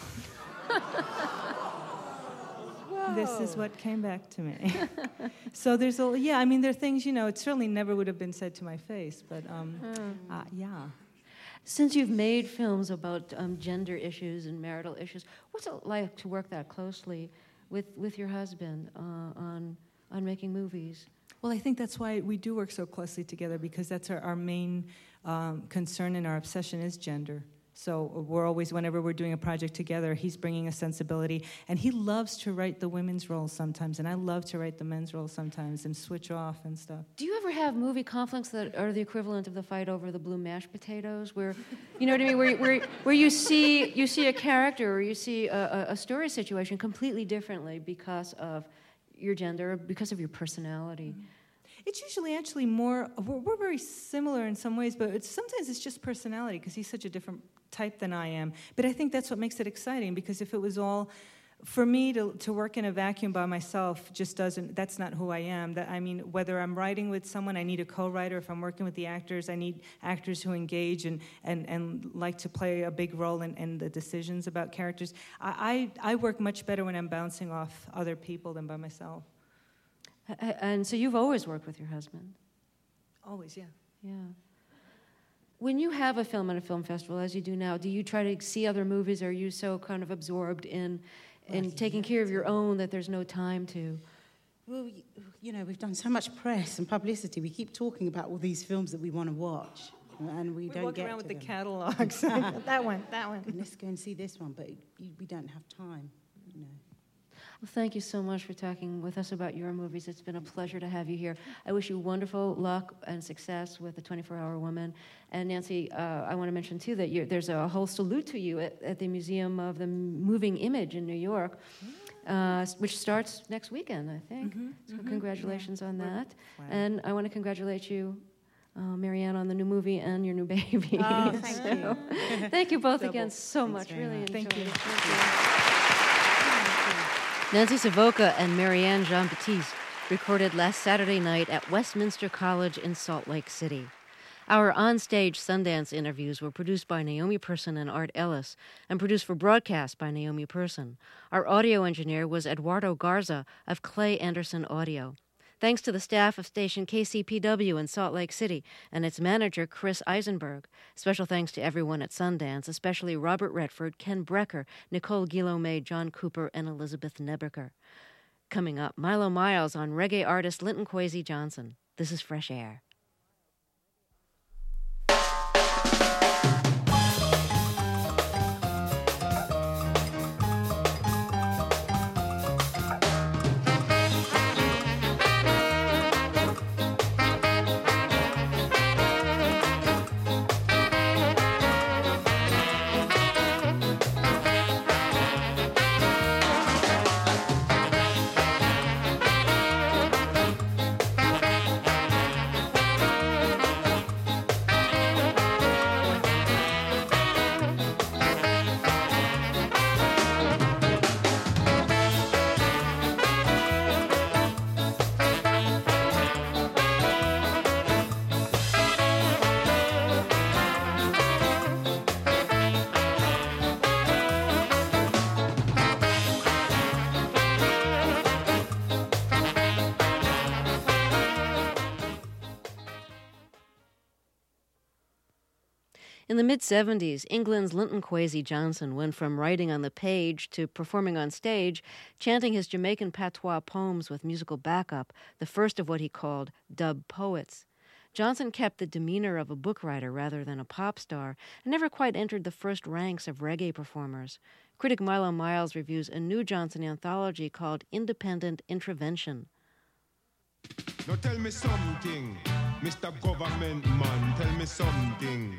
This is what came back to me. So there are things, it certainly never would have been said to my face, but yeah. Since you've made films about gender issues and marital issues, what's it like to work that closely with your husband on making movies? Well, I think that's why we do work so closely together, because that's our main concern and our obsession is gender. So we're always, whenever we're doing a project together, he's bringing a sensibility. And he loves to write the women's roles sometimes, and I love to write the men's roles sometimes and switch off and stuff. Do you ever have movie conflicts that are the equivalent of the fight over the blue mashed potatoes, where, you know what I mean, where you see a character or you see a story situation completely differently because of your gender, or because of your personality? It's usually actually more, we're very similar in some ways, but sometimes it's just personality, because he's such a different type than I am. But I think that's what makes it exciting, because if it was all, for me to work in a vacuum by myself just that's not who I am. Whether I'm writing with someone, I need a co-writer. If I'm working with the actors, I need actors who engage and like to play a big role in the decisions about characters. I work much better when I'm bouncing off other people than by myself. And so you've always worked with your husband? Always, yeah. Yeah. When you have a film at a film festival, as you do now, do you try to see other movies, or are you so kind of absorbed in taking care of your own that there's no time to? Well, we've done so much press and publicity. We keep talking about all these films that we want to watch, and we don't walk get around with to the them. catalogs. That one. Let's go and see this one, but we don't have time, Well, thank you so much for talking with us about your movies. It's been a pleasure to have you here. I wish you wonderful luck and success with the 24-Hour Woman. And Nancy, I want to mention too that there's a whole salute to you at the Museum of the Moving Image in New York, which starts next weekend, I think. So congratulations on that. And I want to congratulate you, Marianne, on the new movie and your new baby. Oh, thank you. Thank you both again so much. Really enjoyed Thank you. it. Nancy Savoca and Marianne Jean-Baptiste recorded last Saturday night at Westminster College in Salt Lake City. Our on-stage Sundance interviews were produced by Naomi Person and Art Ellis and produced for broadcast by Naomi Person. Our audio engineer was Eduardo Garza of Clay Anderson Audio. Thanks to the staff of station KCPW in Salt Lake City and its manager, Chris Eisenberg. Special thanks to everyone at Sundance, especially Robert Redford, Ken Brecker, Nicole Guillaume, John Cooper, and Elizabeth Nebeker. Coming up, Milo Miles on reggae artist Linton Kwesi Johnson. This is Fresh Air. In the mid-'70s, England's Linton Kwesi Johnson went from writing on the page to performing on stage, chanting his Jamaican patois poems with musical backup, the first of what he called dub poets. Johnson kept the demeanor of a book writer rather than a pop star, and never quite entered the first ranks of reggae performers. Critic Milo Miles reviews a new Johnson anthology called Independent Intervention. Now tell me something, Mr. Government Man, tell me something.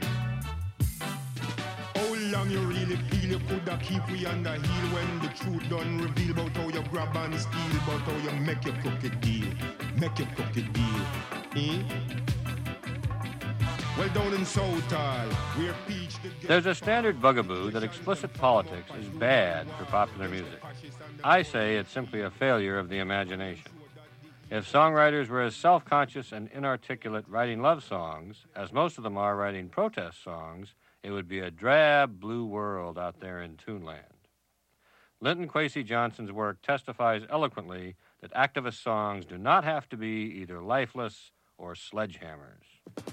How long you really feel you coulda keep we under heel when the truth done reveal about how you grab and steal, about how you make your crooked deal, eh? Well, down in Southall, we're peach. There's a standard bugaboo that explicit politics is bad for popular music. I say it's simply a failure of the imagination. If songwriters were as self-conscious and inarticulate writing love songs as most of them are writing protest songs, it would be a drab blue world out there in Toonland. Linton Kwesi Johnson's work testifies eloquently that activist songs do not have to be either lifeless or sledgehammers.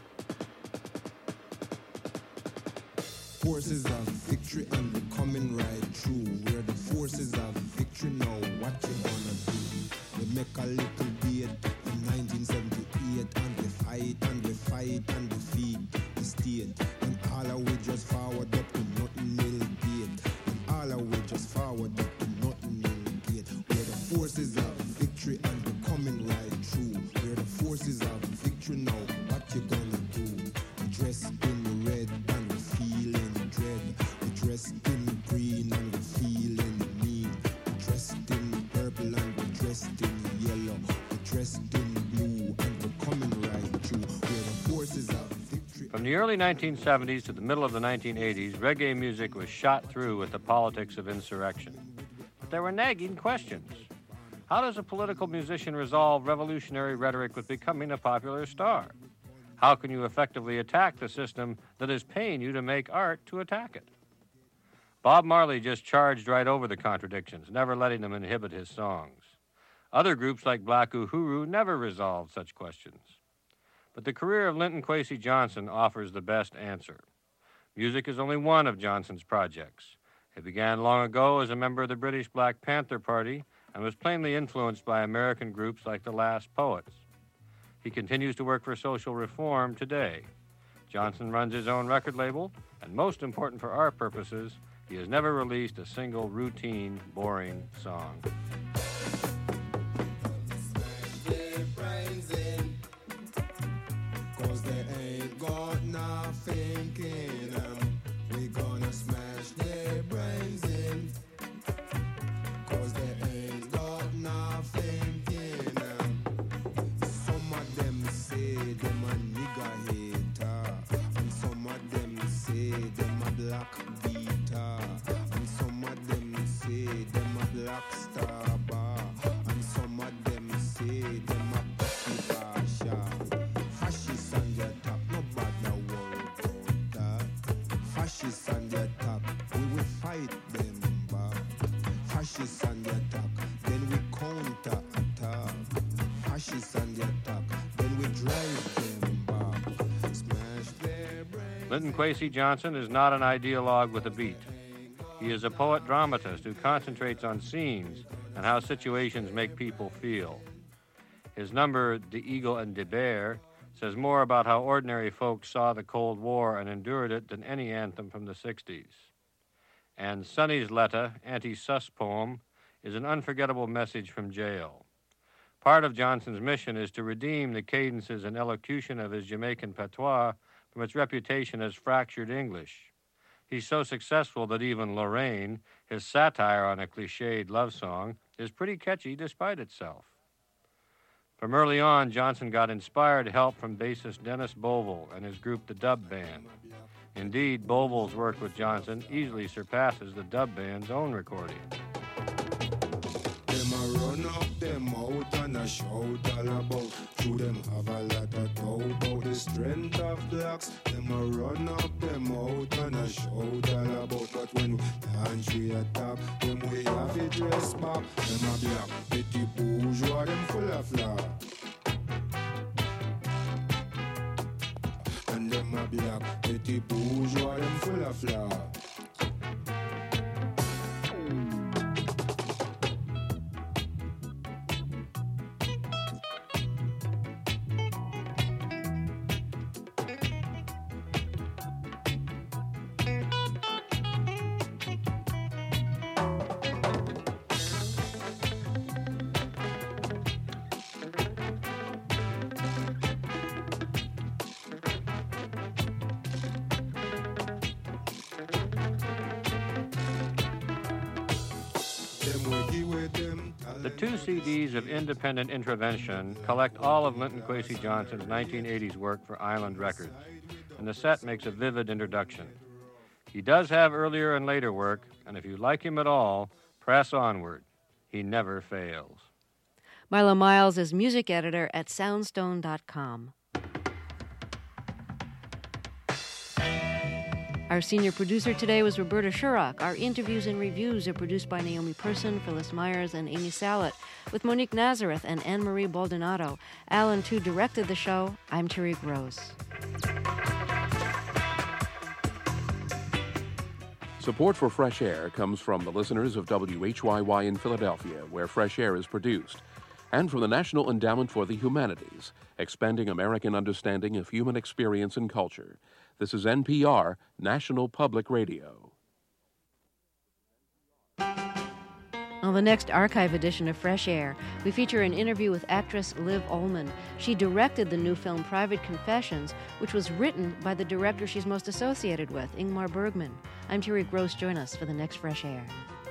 Forces of victory and we're coming right through. We're the forces of victory now. What you gonna do? We make a little beat in 1978 and we fight and we fight and defeat the state. And all of we just forward up to nothing will gate. And all of we just forward up to nothing will gate. We're the forces of victory and we're coming right through. We're the forces of victory now. What you gonna do? We dress in the red and we feeling dread. We dress in the green and we feeling mean. We dressed in purple and we dressed in yellow. We dressed in blue and we're coming right through. We're the forces of victory. From the early 1970s to the middle of the 1980s, reggae music was shot through with the politics of insurrection. But there were nagging questions. How does a political musician resolve revolutionary rhetoric with becoming a popular star? How can you effectively attack the system that is paying you to make art to attack it? Bob Marley just charged right over the contradictions, never letting them inhibit his songs. Other groups like Black Uhuru never resolved such questions. But the career of Linton Kwesi Johnson offers the best answer. Music is only one of Johnson's projects. It began long ago as a member of the British Black Panther Party and was plainly influenced by American groups like the Last Poets. He continues to work for social reform today. Johnson runs his own record label, and most important for our purposes, he has never released a single routine, boring song. Linton Kwesi Johnson is not an ideologue with a beat. He is a poet-dramatist who concentrates on scenes and how situations make people feel. His number, De Eagle and De Bear, says more about how ordinary folks saw the Cold War and endured it than any anthem from the 60s. And Sonny's Letta, anti-sus poem, is an unforgettable message from jail. Part of Johnson's mission is to redeem the cadences and elocution of his Jamaican patois from its reputation as fractured English. He's so successful that even Lorraine, his satire on a cliched love song, is pretty catchy despite itself. From early on, Johnson got inspired help from bassist Dennis Bovell and his group The Dub Band. Indeed, Bovell's work with Johnson easily surpasses the Dub Band's own recording. Them a run up, them out and a shout all about. Through them have a lot of doubt about the strength of blacks. Them a run up, them out and a shout all about. But when we dance we attack, them we have it dress back. Them a black, petty bourgeois, them full of flaw. And them a black, petty bourgeois, them full of flaw. The 2 CDs of Independent Intervention collect all of Linton Kwesi Johnson's 1980s work for Island Records, and the set makes a vivid introduction. He does have earlier and later work, and if you like him at all, press onward. He never fails. Mila Miles is music editor at Soundstone.com. Our senior producer today was Roberta Shurrock. Our interviews and reviews are produced by Naomi Person, Phyllis Myers, and Amy Salet, with Monique Nazareth and Anne-Marie Baldonado. Alan Tu directed the show. I'm Tariq Rose. Support for Fresh Air comes from the listeners of WHYY in Philadelphia, where Fresh Air is produced, and from the National Endowment for the Humanities, expanding American understanding of human experience and culture. This is NPR, National Public Radio. On the next archive edition of Fresh Air, we feature an interview with actress Liv Ullmann. She directed the new film Private Confessions, which was written by the director she's most associated with, Ingmar Bergman. I'm Tariq Rose. Join us for the next Fresh Air.